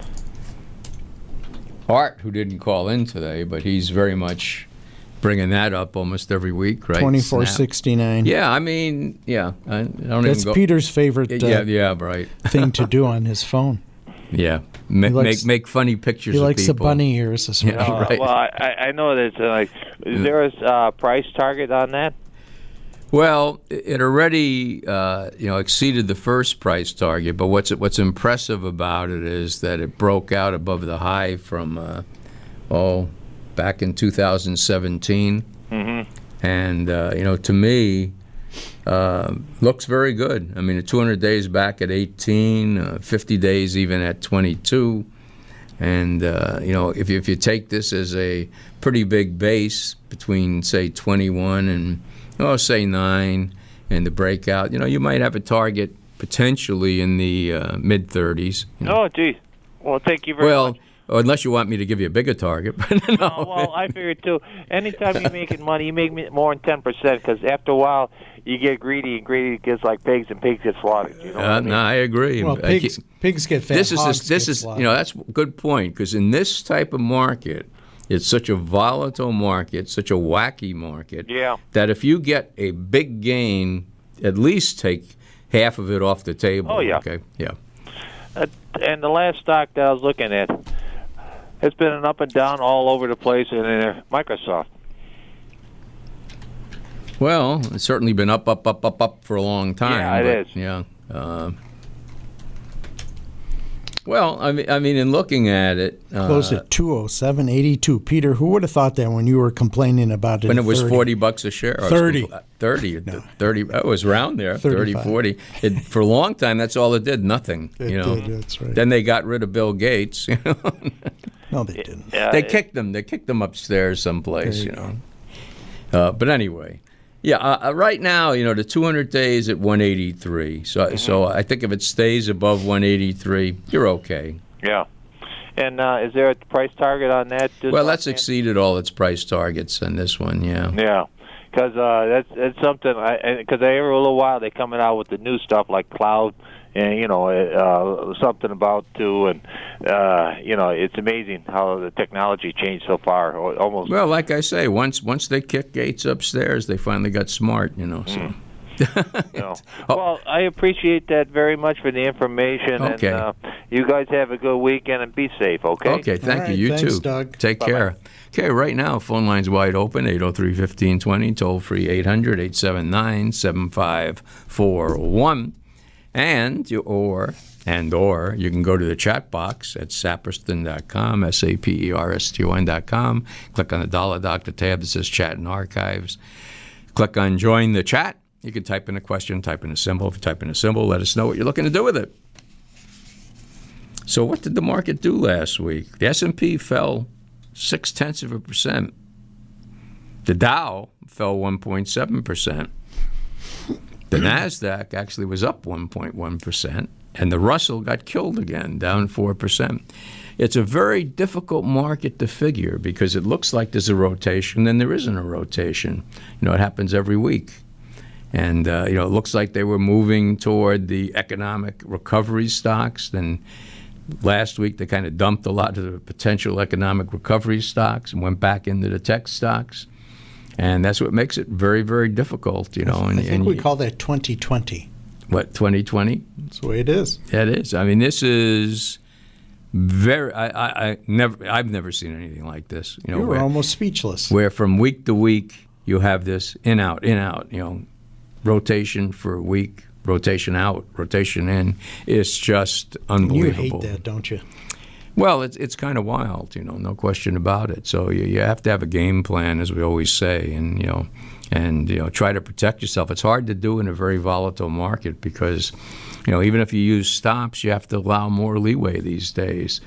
Art, who didn't call in today, but he's very much bringing that up almost every week, right? 2469. Yeah, I mean, yeah. I don't That's even go. Peter's favorite right. thing to do on his phone. Yeah, make funny pictures of people. He likes the bunny ears as well. Yeah, right. Well, I know that is there a price target on that? Well, it already exceeded the first price target, but what's impressive about it is that it broke out above the high from back in 2017, and to me looks very good. I mean, 200 days back at 18, 50 days even at 22, and if you take this as a pretty big base between say 21 and say 9, and the breakout. You might have a target potentially in the mid-30s. Oh, geez. Well, thank you very much. Well, unless you want me to give you a bigger target. But no. Well, I figured, too, anytime you're making money, you make more than 10%, because after a while, you get greedy, and greedy gets like pigs, and pigs get slaughtered. You know what I mean? No, I agree. Well, pigs get fat. This is that's a good point, because in this type of market, it's such a volatile market, such a wacky market, that if you get a big gain, at least take half of it off the table. Oh, yeah. Okay, yeah. And the last stock that I was looking at, it's been an up and down all over the place in Microsoft. Well, it's certainly been up for a long time. Yeah, it is. Yeah. Well, I mean, in looking at it, closed at 207.82. Peter, who would have thought that when you were complaining about it? When it was $40 a share, 30. 30. It was around there, 30, 40. For a long time, that's all it did. Nothing. It did, that's right. Then they got rid of Bill Gates. No, they didn't. They kicked them. They kicked them upstairs someplace. But anyway. Yeah, right now, the 200 days at 183. So I think if it stays above 183, you're okay. Yeah. And is there a price target on that? Well, that's exceeded all its price targets on this one, yeah. Yeah, because that's something, because every little while they're coming out with the new stuff like cloud and, something about too, and, it's amazing how the technology changed so far, almost. Well, like I say, once they kicked Gates upstairs, they finally got smart, so. Well, I appreciate that very much for the information. Okay. And you guys have a good weekend and be safe, okay? Okay, thank you. You thanks, too. Doug. Take care. Okay, right now, phone line's wide open, 803-1520, toll-free 800-879-7541. Or you can go to the chat box at saperston.com, saperston.com. Click on the Dollar Doctor tab that says Chat and Archives. Click on Join the Chat. You can type in a question, type in a symbol. If you type in a symbol, let us know what you're looking to do with it. So what did the market do last week? The S&P fell 0.6%. The Dow fell 1.7%. The NASDAQ actually was up 1.1%, and the Russell got killed again, down 4%. It's a very difficult market to figure because it looks like there's a rotation, and there isn't a rotation. It happens every week. And, it looks like they were moving toward the economic recovery stocks. Then last week they kind of dumped a lot of the potential economic recovery stocks and went back into the tech stocks. And that's what makes it very, very difficult, I think we call that 2020. What, 2020? That's the way it is. Yeah, it is. I mean, this is very. I've never seen anything like this. You were almost speechless. Where from week to week you have this in out, rotation for a week, rotation out, rotation in. It's just unbelievable. You hate that, don't you? Well, it's kind of wild, no question about it. So you have to have a game plan, as we always say, and try to protect yourself. It's hard to do in a very volatile market because, even if you use stops, you have to allow more leeway these days.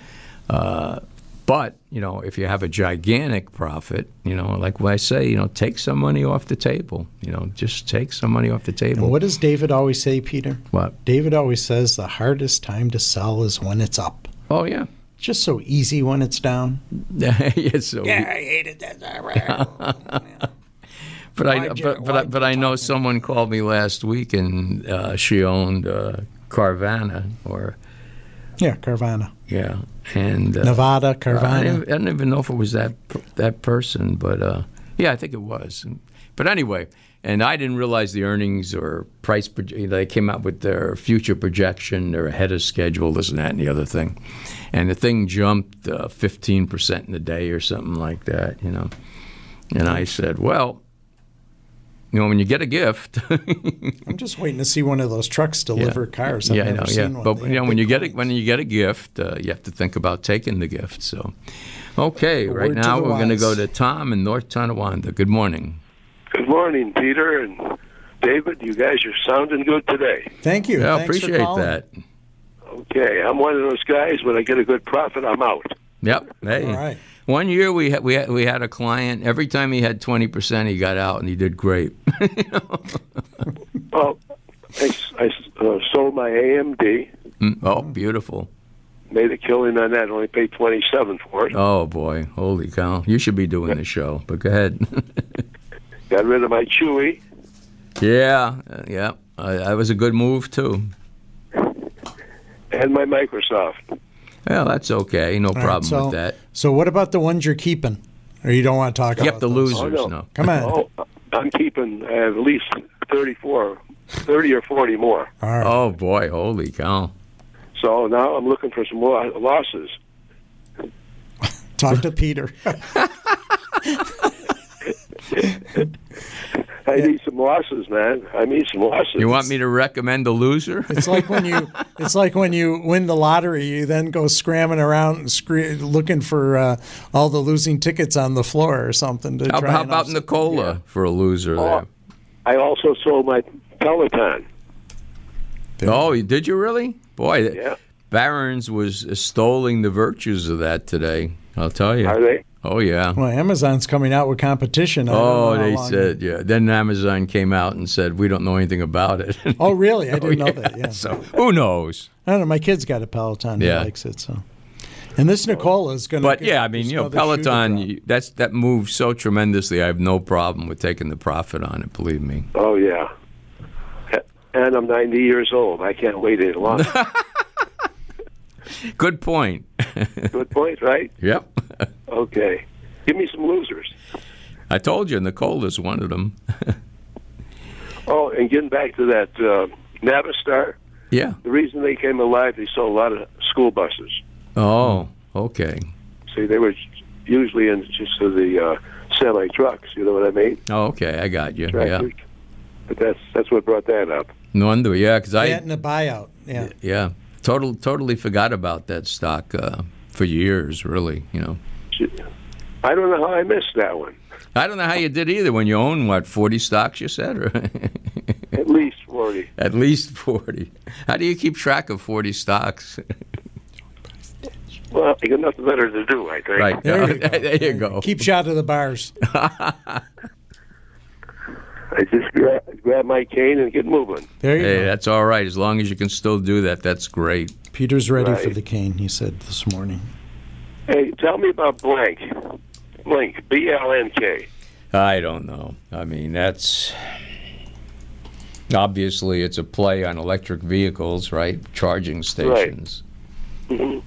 But if you have a gigantic profit, like I say, take some money off the table. Just take some money off the table. And what does David always say, Peter? What? David always says the hardest time to sell is when it's up. Oh yeah. Just so easy when it's down. It's so I hated that. But I know someone called me last week and she owned Carvana Carvana. Yeah, and Nevada Carvana. I don't even know if it was that person, but I think it was. But anyway, and I didn't realize the earnings or price. They came out with their future projection. They're ahead of schedule. This and that and the other thing. And the thing jumped 15% in a day or something like that, And I said, well, when you get a gift. I'm just waiting to see one of those trucks deliver cars. I've never seen one. But when you get a gift, you have to think about taking the gift. So, okay, right now we're going to go to Tom in North Tonawanda. Good morning. Good morning, Peter and David. You guys are sounding good today. Thank you. Yeah, I appreciate that. Okay, I'm one of those guys. When I get a good profit, I'm out. Yep. Hey. All right. One year we had a client. Every time he had 20%, he got out, and he did great. Well, I sold my AMD. Oh, beautiful. Made a killing on that. Only paid $27 for it. Oh, boy. Holy cow. You should be doing the show, but go ahead. Got rid of my Chewy. Yeah. That was a good move, too. And my Microsoft. Well, that's okay. No problem with that. So what about the ones you're keeping? Or you don't want to talk about the those? losers, no. Come on. Oh, I'm keeping at least 30 or 40 more. All right. Oh, boy. Holy cow. So now I'm looking for some more losses. Talk to Peter. I need some losses, man. I need some losses. You want me to recommend a loser? It's like when you win the lottery, you then go scrambling around looking for all the losing tickets on the floor or something. How about Nicola for a loser there? I also sold my Peloton. Oh, did you really? Boy, Yeah. Barron's was extolling the virtues of that today. I'll tell you. Are they? Oh, yeah. Well, Amazon's coming out with competition. They said, yeah. Then Amazon came out and said, we don't know anything about it. Oh, really? I didn't know that. Yeah. So who knows? I don't know. My kid's got a Peloton. Yeah. He likes it. So, and this Nicola is going to. But yeah, I mean, Peloton. That moves so tremendously. I have no problem with taking the profit on it. Believe me. Oh yeah. And I'm 90 years old. I can't wait any longer. Good point. Good point, right? Yep. Okay. Give me some losers. I told you, Nicola's one of them. Oh, and getting back to that Navistar. Yeah. The reason they came alive, they sold a lot of school buses. Oh, okay. See, they were usually in just the semi trucks. You know what I mean? Oh, okay. I got you. Tractors. Yeah. But that's what brought that up. No wonder. Yeah, because getting a buyout. Yeah. Yeah. Totally forgot about that stock for years. Really, you know. I don't know how I missed that one. I don't know how you did either. When you own 40 stocks, you said, or at least 40. At least 40. How do you keep track of 40 stocks? Well, you got nothing better to do, I think. Right. There you go. Keep you out of the bars. I just grab my cane and get moving. There you go. That's all right. As long as you can still do that, that's great. Peter's ready for the cane, he said this morning. Hey, tell me about Blink, BLNK. I don't know. I mean, that's... Obviously, it's a play on electric vehicles, right? Charging stations. Right. Mm-hmm.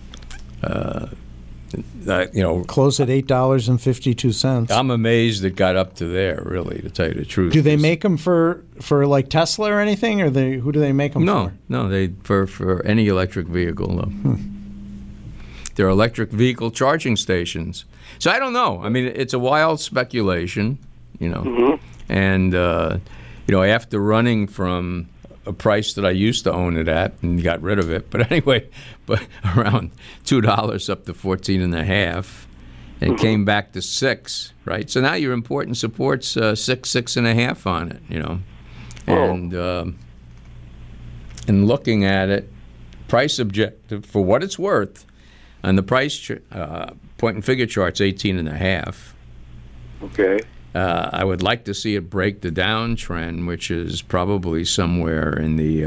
Close at $8.52. I'm amazed it got up to there. Really, to tell you the truth. Do they make them for like Tesla or anything, or who do they make them for? No, they for any electric vehicle. They're electric vehicle charging stations. So I don't know. I mean, it's a wild speculation, and after running from a price that I used to own it at and got rid of it. But anyway, around $2 up to 14.5, and came back to 6. Right. So now your important supports 6.5 on it. And looking at it, price objective for what it's worth, on the price point and figure chart's 18.5. Okay. I would like to see it break the downtrend, which is probably somewhere in the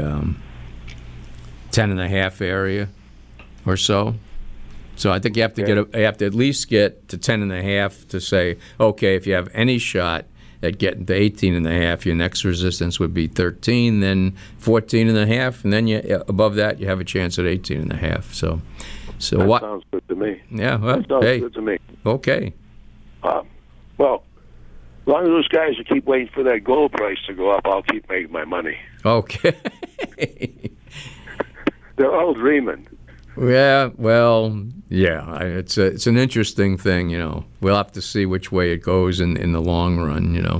10.5 area or so. So I think you have to you have to at least get to 10.5 to say, okay, if you have any shot at getting to 18.5, your next resistance would be 13, then 14.5, and then above that you have a chance at 18.5. So that what? Sounds good to me. Yeah. Well, that sounds good to me. Okay. Well. As long as those guys who keep waiting for that gold price to go up, I'll keep making my money. Okay. They're all dreaming. Yeah, well, yeah. It's an interesting thing, We'll have to see which way it goes in the long run,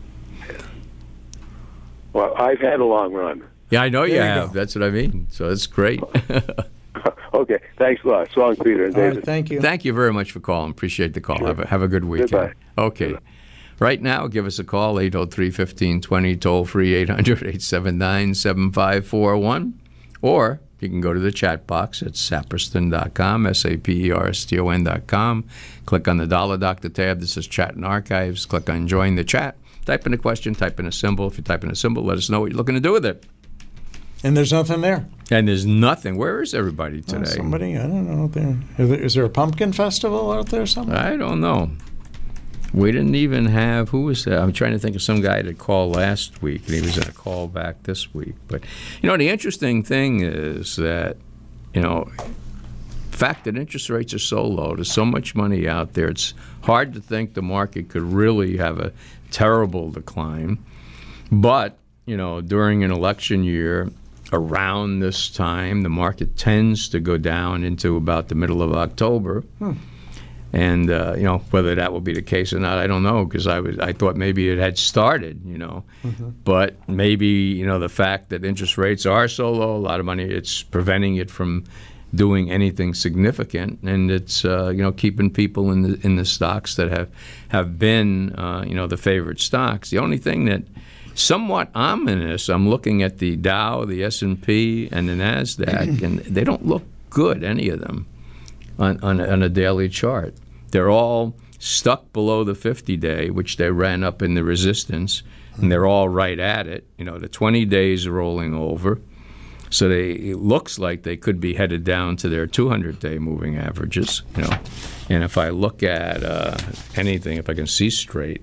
Well, I've had a long run. Yeah, I know you have. That's what I mean. So it's great. Okay, thanks a lot. So long, Peter and David. Right, thank you. Thank you very much for calling. Appreciate the call. Sure. Have a good weekend. Goodbye. Okay. Goodbye. Right now, give us a call, 803-1520, toll-free 800-879-7541. Or you can go to the chat box at saperston.com, saperston.com. Click on the Dollar Doctor tab that says Chat and Archives. Click on Join the Chat. Type in a question, type in a symbol. If you type in a symbol, let us know what you're looking to do with it. And there's nothing there. And there's nothing. Where is everybody today? Somebody, I don't know. Is there a pumpkin festival out there somewhere? I don't know. We didn't even have, who was that? I'm trying to think of some guy that called last week, and he was going to call back this week. But, the interesting thing is that, the fact that interest rates are so low, there's so much money out there, it's hard to think the market could really have a terrible decline. But, during an election year, around this time, the market tends to go down into about the middle of October. And, whether that will be the case or not, I don't know, because I thought maybe it had started, But maybe, the fact that interest rates are so low, a lot of money, it's preventing it from doing anything significant. And it's, keeping people in the stocks that have been, the favorite stocks. The only thing that somewhat ominous, I'm looking at the Dow, the S&P, and the NASDAQ, and they don't look good, any of them, on a daily chart. They're all stuck below the 50-day, which they ran up in the resistance, and they're all right at it. The 20 days are rolling over, so it looks like they could be headed down to their 200-day moving averages. And if I look at anything, if I can see straight,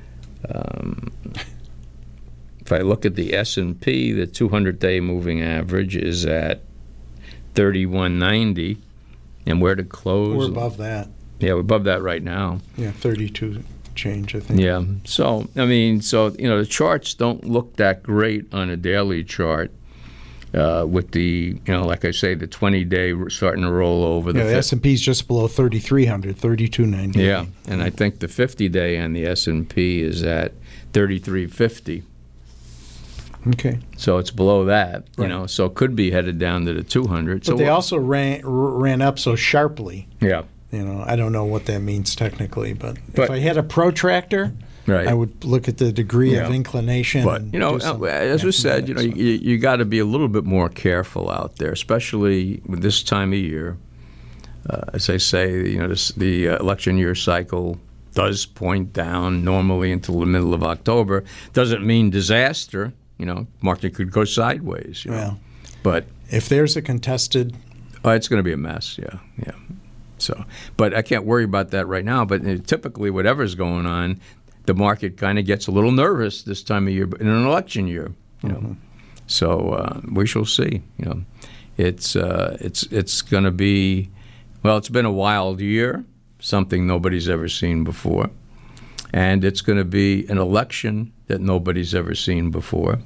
if I look at the S&P, the 200-day moving average is at 3190, and where to close? We're above that. Yeah, we're above that right now. Yeah, 32 change, I think. Yeah. So, the charts don't look that great on a daily chart with the, like I say, the 20-day starting to roll over. The S&P's just below 3,300, 3290. Yeah, and I think the 50-day on the S&P is at 3350. Okay. So it's below that, right. So it could be headed down to the 200. But so they also ran up so sharply. Yeah. I don't know what that means technically, but if I had a protractor, right. I would look at the degree of inclination. But, as we said, you got to be a little bit more careful out there, especially with this time of year. As I say, the election year cycle does point down normally until the middle of October. Doesn't mean disaster. Market could go sideways. Well, but if there's a contested, it's going to be a mess. Yeah. So, but I can't worry about that right now. But typically, whatever's going on, the market kind of gets a little nervous this time of year in an election year. So we shall see. It's going to be, it's been a wild year, something nobody's ever seen before, and it's going to be an election that nobody's ever seen before.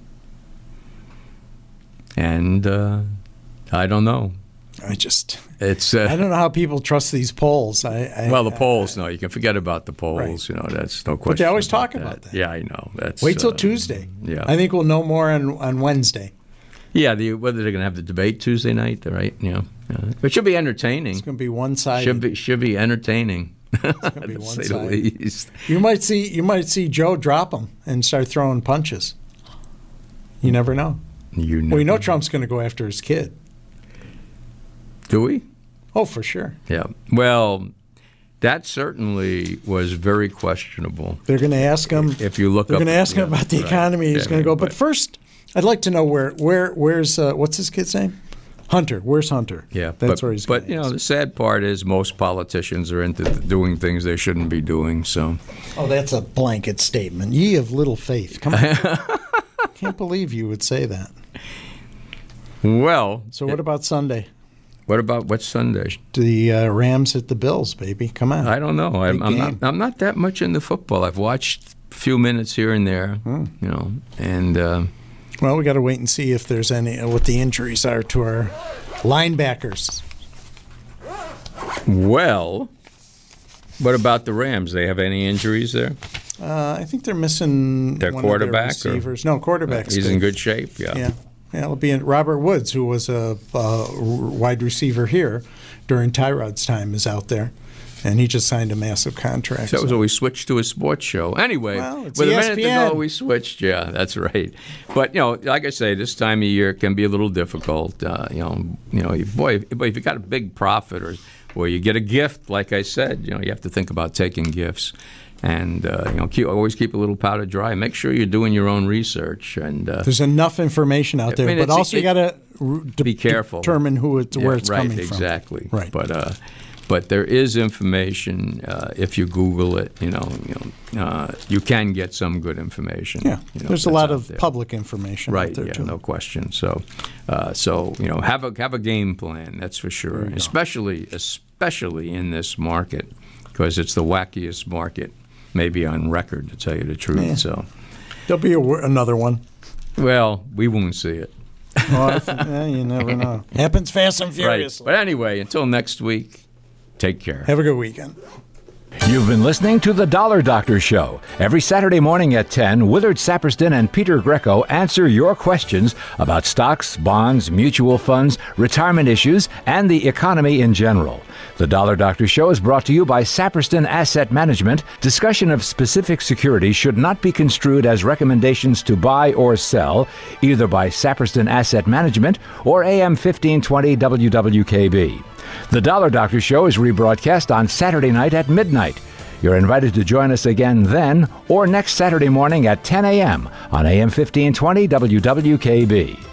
And I don't know. I don't know how people trust these polls. The polls, no, you can forget about the polls. Right. That's no question. But they always talk about that. Yeah, I know. Wait till Tuesday. Yeah, I think we'll know more on Wednesday. Yeah, whether they're going to have the debate Tuesday night, right? It should be entertaining. It's going to be one-sided. Should be entertaining. It's going to be one-sided. Say the least. You might see Joe drop them and start throwing punches. You never know. We know Trump's going to go after his kid. Do we? Oh, for sure. Yeah. Well, that certainly was very questionable. They're going to ask him. If you look, they're going to ask him about the economy. He's going to go. But first, I'd like to know where's what's his kid's name? Hunter. Where's Hunter? Yeah, that's where he's. But the sad part is most politicians are into doing things they shouldn't be doing. So. Oh, that's a blanket statement. Ye of little faith. Come on. Can't believe you would say that. Well. So what about Sunday? What's Sunday? The Rams at the Bills, baby. Come on. I don't know. I'm not that much into football. I've watched a few minutes here and there, and. Well, we got to wait and see if there's what the injuries are to our linebackers. Well, what about the Rams? They have any injuries there? I think they're missing their quarterback. Receivers. No, quarterback's he's in good shape. Yeah. It'll be Robert Woods, who was a wide receiver here during Tyrod's time, is out there. And he just signed a massive contract. So we switched to a sports show. Anyway, it's with ESPN. a minute to go, we switched. Yeah, that's right. But, like I say, this time of year can be a little difficult. Boy, if you got a big profit or you get a gift, like I said, you have to think about taking gifts. And always keep a little powder dry. Make sure you're doing your own research. And there's enough information out there, but also you got to be careful. Determine where it's coming from. Exactly. Right. But there is information. If you Google it, you can get some good information. Yeah, there's a lot of public information out there too. No question. So have a game plan. That's for sure. Especially in this market, because it's the wackiest market maybe on record, to tell you the truth. Yeah. So there'll be another one. Well, we won't see it. You never know. Happens fast and furiously. Right. But anyway, until next week, take care. Have a good weekend. You've been listening to The Dollar Doctor Show. Every Saturday morning at 10, Willard Saperston and Peter Greco answer your questions about stocks, bonds, mutual funds, retirement issues, and the economy in general. The Dollar Doctor Show is brought to you by Saperston Asset Management. Discussion of specific securities should not be construed as recommendations to buy or sell, either by Saperston Asset Management or AM 1520 WWKB. The Dollar Doctor Show is rebroadcast on Saturday night at midnight. You're invited to join us again then or next Saturday morning at 10 a.m. on AM 1520 WWKB.